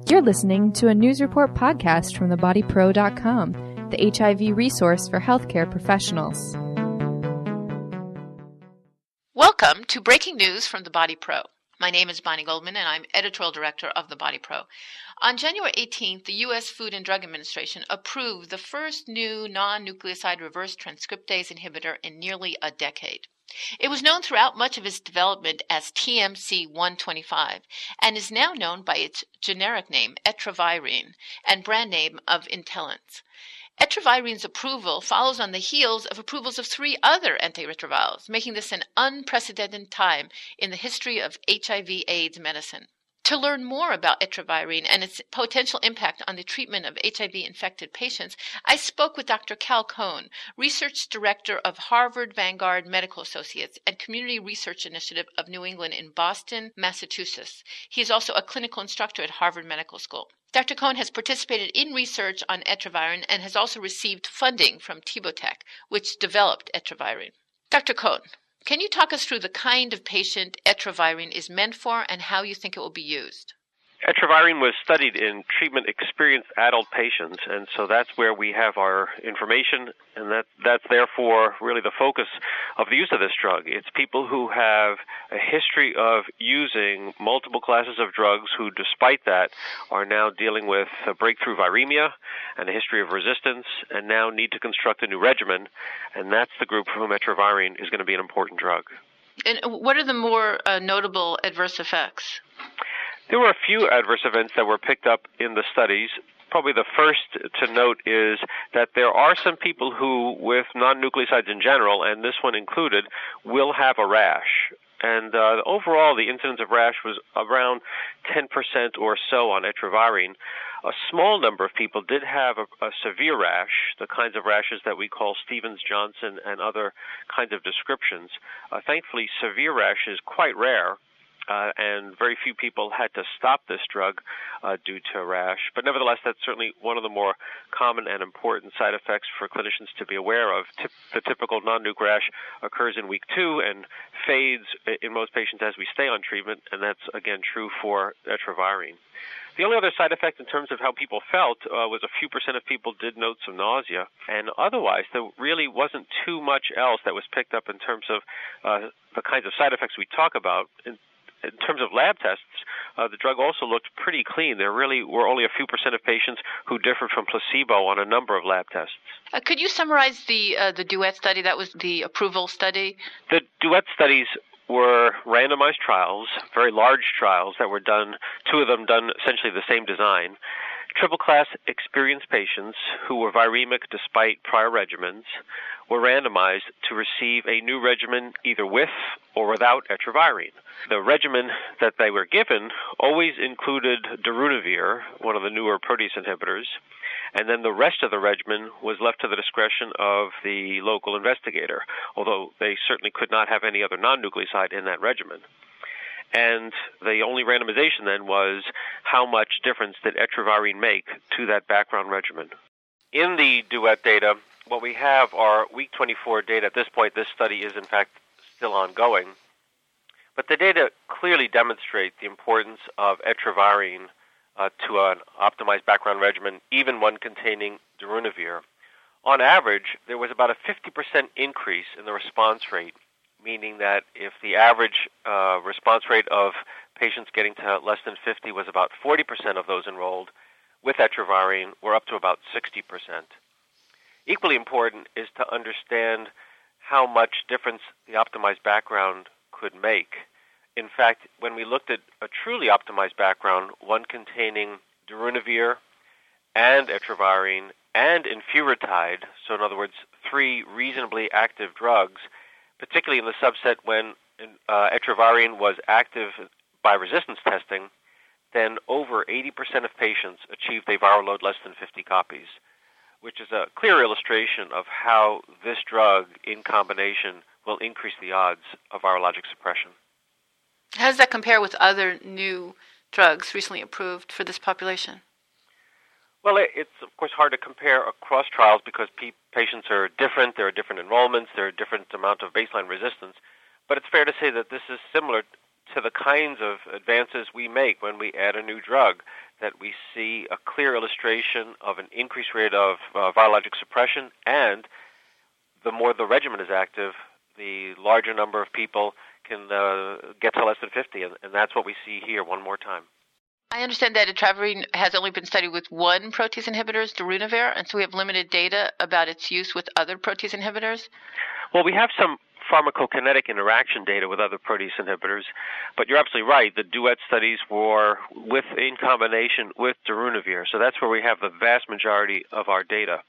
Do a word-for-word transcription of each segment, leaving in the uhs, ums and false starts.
You're listening to a news report podcast from the body pro dot com, the H I V resource for healthcare professionals. Welcome to Breaking News from the Body Pro. My name is Bonnie Goldman, and I'm editorial director of the Body Pro. On January eighteenth, the U S Food and Drug Administration approved the first new non-nucleoside reverse transcriptase inhibitor in nearly a decade. It was known throughout much of its development as T M C one twenty-five and is now known by its generic name, etravirine, and brand name of Intellence. Etravirene's approval follows on the heels of approvals of three other antiretrovirals, making this an unprecedented time in the history of H I V AIDS medicine. To learn more about etravirine and its potential impact on the treatment of H I V-infected patients, I spoke with Doctor Cal Cohn, Research Director of Harvard Vanguard Medical Associates and Community Research Initiative of New England in Boston, Massachusetts. He is also a clinical instructor at Harvard Medical School. Doctor Cohn has participated in research on etravirine and has also received funding from Tibotec, which developed etravirine. Doctor Cohn, can you talk us through the kind of patient etravirine is meant for and how you think it will be used? Etravirine was studied in treatment-experienced adult patients, and so that's where we have our information, and that, that's therefore really the focus of the use of this drug. It's people who have a history of using multiple classes of drugs who, despite that, are now dealing with a breakthrough viremia and a history of resistance, and now need to construct a new regimen, and that's the group for whom etravirine is going to be an important drug. And what are the more uh, notable adverse effects? There were a few adverse events that were picked up in the studies. Probably the first to note is that there are some people who, with non-nucleosides in general, and this one included, will have a rash. And uh, overall, the incidence of rash was around ten percent or so on etravirine. A small number of people did have a, a severe rash, the kinds of rashes that we call Stevens-Johnson and other kinds of descriptions. Uh, thankfully, severe rash is quite rare. Uh, and very few people had to stop this drug uh, due to rash. But nevertheless, that's certainly one of the more common and important side effects for clinicians to be aware of. Tip- the typical non-nuc rash occurs in week two and fades in most patients as we stay on treatment, and that's, again, true for etravirine. The only other side effect in terms of how people felt uh, was a few percent of people did note some nausea, and otherwise there really wasn't too much else that was picked up in terms of uh, the kinds of side effects we talk about. In, In terms of lab tests, uh, the drug also looked pretty clean. There really were only a few percent of patients who differed from placebo on a number of lab tests. Uh, could you summarize the uh, the DUET study? That was the approval study. The DUET studies were randomized trials, very large trials that were done, two of them done essentially the same design. Triple-class experienced patients who were viremic despite prior regimens were randomized to receive a new regimen either with or without etravirine. The regimen that they were given always included darunavir, one of the newer protease inhibitors, and then the rest of the regimen was left to the discretion of the local investigator, although they certainly could not have any other non-nucleoside in that regimen. And the only randomization then was how much difference did etravirine make to that background regimen. In the DUET data, what we have are week twenty-four data. At this point, this study is in fact still ongoing. But the data clearly demonstrate the importance of etravirine uh, to an optimized background regimen, even one containing darunavir. On average, there was about a fifty percent increase in the response rate, meaning that if the average uh, response rate of patients getting to less than fifty was about forty percent of those enrolled, with etravirine, we're up to about sixty percent. Equally important is to understand how much difference the optimized background could make. In fact, when we looked at a truly optimized background, one containing darunavir and etravirine and enfuritide, so in other words, three reasonably active drugs, particularly in the subset when uh, etravirine was active by resistance testing, then over eighty percent of patients achieved a viral load less than fifty copies, which is a clear illustration of how this drug in combination will increase the odds of virologic suppression. How does that compare with other new drugs recently approved for this population? Well, it's, of course, hard to compare across trials because pe- patients are different. There are different enrollments. There are different amount of baseline resistance. But it's fair to say that this is similar to the kinds of advances we make when we add a new drug, that we see a clear illustration of an increased rate of uh, virologic suppression, and the more the regimen is active, the larger number of people can uh, get to less than fifty, and, and that's what we see here one more time. I understand that etravirine has only been studied with one protease inhibitor, darunavir, and so we have limited data about its use with other protease inhibitors? Well, we have some pharmacokinetic interaction data with other protease inhibitors, but you're absolutely right. The DUET studies were with in combination with darunavir, so that's where we have the vast majority of our data.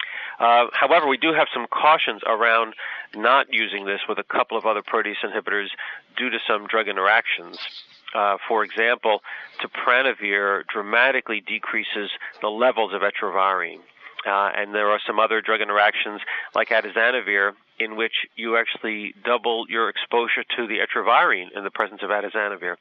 Uh, however, we do have some cautions around not using this with a couple of other protease inhibitors due to some drug interactions. Uh, for example, topranavir dramatically decreases the levels of etravirine. Uh, and there are some other drug interactions like atazanavir in which you actually double your exposure to the etravirine in the presence of atazanavir.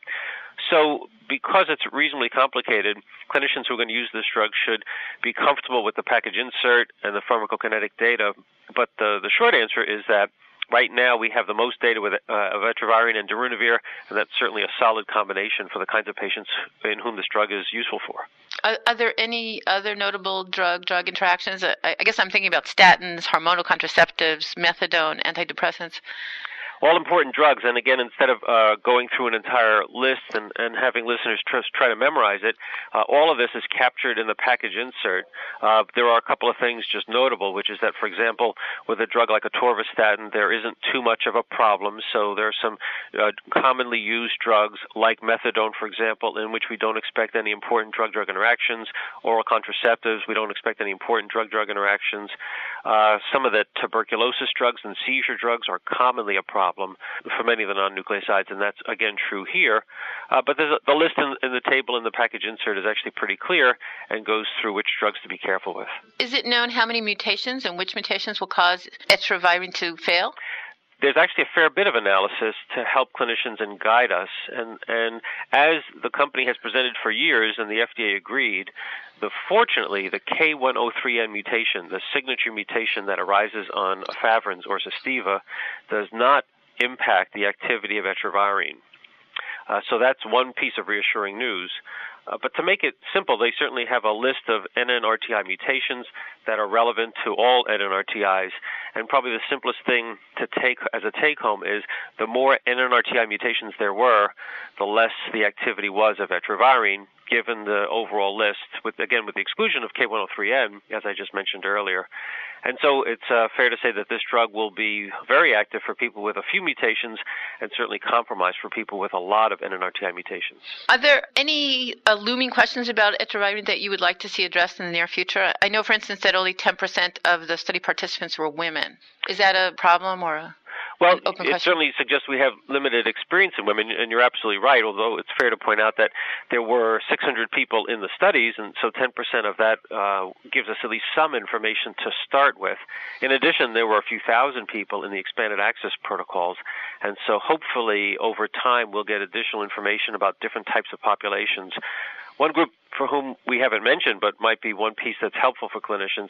So because it's reasonably complicated, clinicians who are going to use this drug should be comfortable with the package insert and the pharmacokinetic data. But the, the short answer is that right now we have the most data with uh, of etravirine and darunavir, and that's certainly a solid combination for the kinds of patients in whom this drug is useful for. Are, are there any other notable drug-drug interactions? I, I guess I'm thinking about statins, hormonal contraceptives, methadone, antidepressants. All important drugs, and again, instead of uh, going through an entire list and, and having listeners tr- try to memorize it, uh, all of this is captured in the package insert. Uh, there are a couple of things just notable, which is that, for example, with a drug like atorvastatin, there isn't too much of a problem. So there are some uh, commonly used drugs like methadone, for example, in which we don't expect any important drug-drug interactions. Oral contraceptives, we don't expect any important drug-drug interactions. Uh, some of the tuberculosis drugs and seizure drugs are commonly a problem for many of the non-nucleosides, and that's, again, true here. Uh, but a, the list in, in the table in the package insert is actually pretty clear and goes through which drugs to be careful with. Is it known how many mutations and which mutations will cause etravirine to fail? There's actually a fair bit of analysis to help clinicians and guide us. And, and as the company has presented for years and the F D A agreed, the, fortunately, the K one oh three N mutation, the signature mutation that arises on efavirenz or Xestiva, does not impact the activity of etravirine. Uh, so that's one piece of reassuring news. Uh, but to make it simple, they certainly have a list of N N R T I mutations that are relevant to all N N R T Is. And probably the simplest thing to take as a take-home is the more N N R T I mutations there were, the less the activity was of etravirine, given the overall list, with again, with the exclusion of K one oh three N, as I just mentioned earlier. And so it's uh, fair to say that this drug will be very active for people with a few mutations and certainly compromised for people with a lot of N N R T I mutations. Are there any uh, looming questions about etravirine that you would like to see addressed in the near future? I know, for instance, that only ten percent of the study participants were women. Is that a problem or a Well, open it question? certainly suggests we have limited experience in women, and you're absolutely right, although it's fair to point out that there were six hundred people in the studies, and so ten percent of that uh, gives us at least some information to start with. In addition, there were a few thousand people in the expanded access protocols, and so hopefully over time we'll get additional information about different types of populations. One group for whom we haven't mentioned, but might be one piece that's helpful for clinicians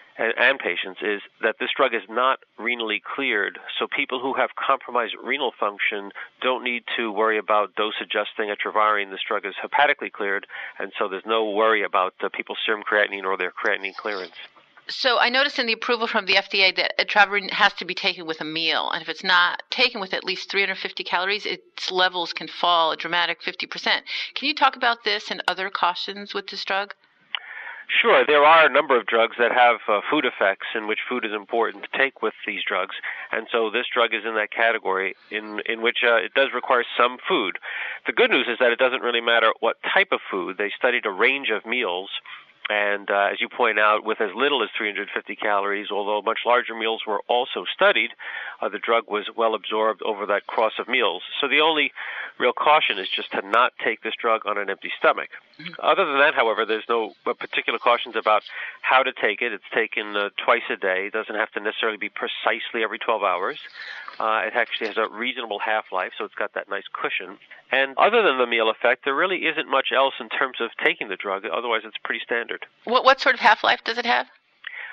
and patients, is that this drug is not renally cleared, so people who have compromised renal function don't need to worry about dose adjusting etravirine. This drug is hepatically cleared, and so there's no worry about uh, people's serum creatinine or their creatinine clearance. So I noticed in the approval from the F D A that etravirine has to be taken with a meal, and if it's not taken with at least three hundred fifty calories, its levels can fall a dramatic fifty percent. Can you talk about this and other cautions with this drug? Sure. There are a number of drugs that have uh, food effects in which food is important to take with these drugs, and so this drug is in that category in, in which uh, it does require some food. The good news is that it doesn't really matter what type of food. They studied a range of meals, and uh, as you point out, with as little as three hundred fifty calories, although much larger meals were also studied, uh, the drug was well absorbed over that cross of meals. So the only real caution is just to not take this drug on an empty stomach. Mm-hmm. Other than that, however, there's no particular cautions about how to take it. It's taken uh, twice a day. It doesn't have to necessarily be precisely every twelve hours. Uh, it actually has a reasonable half-life, so it's got that nice cushion. And other than the meal effect, there really isn't much else in terms of taking the drug. Otherwise, it's pretty standard. What, what sort of half-life does it have?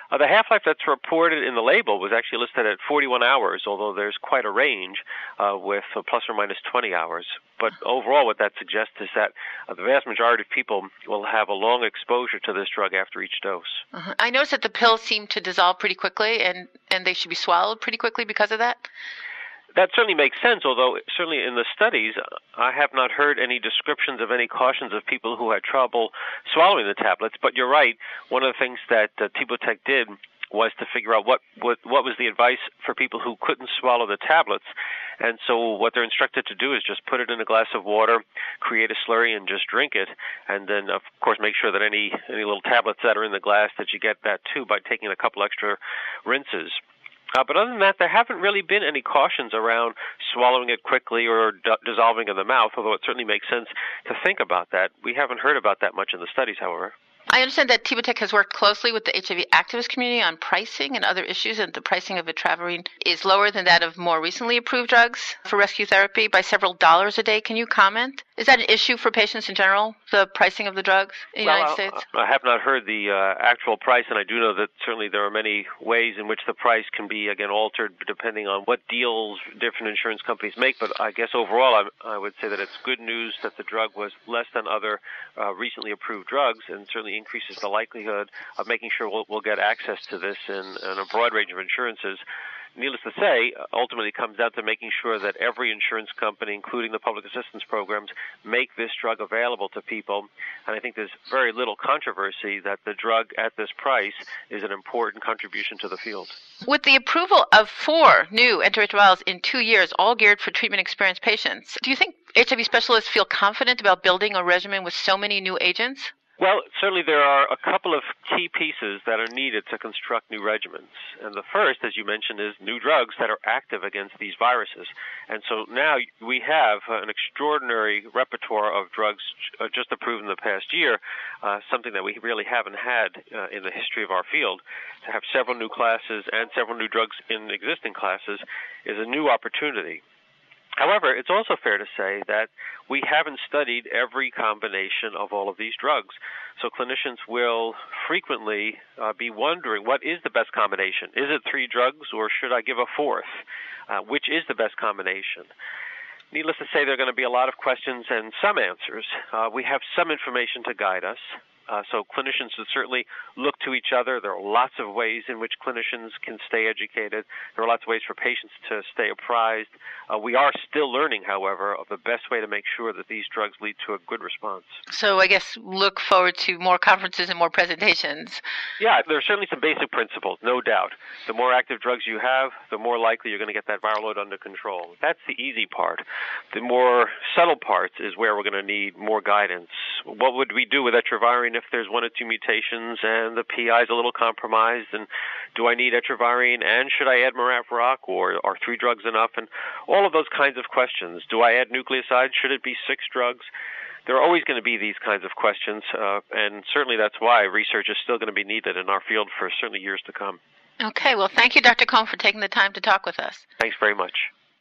Uh, the half-life that's reported in the label was actually listed at forty-one hours, although there's quite a range uh, with uh, plus or minus twenty hours. But overall, what that suggests is that uh, the vast majority of people will have a long exposure to this drug after each dose. Uh-huh. I noticed that the pills seem to dissolve pretty quickly, and, and they should be swallowed pretty quickly because of that? That certainly makes sense, although certainly in the studies, I have not heard any descriptions of any cautions of people who had trouble swallowing the tablets. But you're right. One of the things that uh, TibuTech did was to figure out what, what, what was the advice for people who couldn't swallow the tablets. And so what they're instructed to do is just put it in a glass of water, create a slurry, and just drink it. And then, of course, make sure that any, any little tablets that are in the glass, that you get that too by taking a couple extra rinses. Uh, but other than that, there haven't really been any cautions around swallowing it quickly or d- dissolving in the mouth, although it certainly makes sense to think about that. We haven't heard about that much in the studies, however. I understand that TibuTech has worked closely with the H I V activist community on pricing and other issues, and the pricing of etravirine is lower than that of more recently approved drugs for rescue therapy by several dollars a day. Can you comment? Is that an issue for patients in general, the pricing of the drugs in the well, United States? I have not heard the uh, actual price, and I do know that certainly there are many ways in which the price can be, again, altered depending on what deals different insurance companies make. But I guess overall, I, I would say that it's good news that the drug was less than other uh, recently approved drugs, and certainly increases the likelihood of making sure we'll, we'll get access to this in, in a broad range of insurances. Needless to say, ultimately it comes down to making sure that every insurance company, including the public assistance programs, make this drug available to people. And I think there's very little controversy that the drug at this price is an important contribution to the field. With the approval of four new antiretrovirals in two years, all geared for treatment-experienced patients, do you think H I V specialists feel confident about building a regimen with so many new agents? Well, certainly there are a couple of key pieces that are needed to construct new regimens. And the first, as you mentioned, is new drugs that are active against these viruses. And so now we have an extraordinary repertoire of drugs just approved in the past year, uh, something that we really haven't had uh, in the history of our field. To have several new classes and several new drugs in existing classes is a new opportunity. However, it's also fair to say that we haven't studied every combination of all of these drugs. So clinicians will frequently uh, be wondering, what is the best combination? Is it three drugs, or should I give a fourth? Uh, which is the best combination? Needless to say, there are going to be a lot of questions and some answers. Uh, we have some information to guide us. Uh, so clinicians should certainly look to each other. There are lots of ways in which clinicians can stay educated. There are lots of ways for patients to stay apprised. Uh, we are still learning, however, of the best way to make sure that these drugs lead to a good response. So I guess look forward to more conferences and more presentations. Yeah, there are certainly some basic principles, no doubt. The more active drugs you have, the more likely you're going to get that viral load under control. That's the easy part. The more subtle parts is where we're going to need more guidance. What would we do with etravirine if there's one or two mutations and the P I is a little compromised? And do I need etravirine, and should I add Maraviroc, or are three drugs enough? And all of those kinds of questions. Do I add nucleosides? Should it be six drugs? There are always going to be these kinds of questions, uh, and certainly that's why research is still going to be needed in our field for certainly years to come. Okay, well, thank you, Doctor Cohn, for taking the time to talk with us. Thanks very much.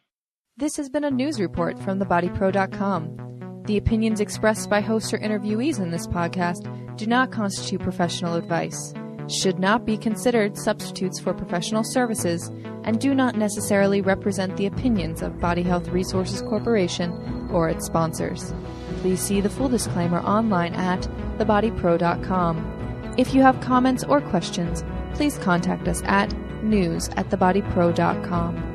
This has been a news report from the body pro dot com. The opinions expressed by hosts or interviewees in this podcast do not constitute professional advice, should not be considered substitutes for professional services, and do not necessarily represent the opinions of Body Health Resources Corporation or its sponsors. Please see the full disclaimer online at the body pro dot com. If you have comments or questions, please contact us at news at the body pro dot com.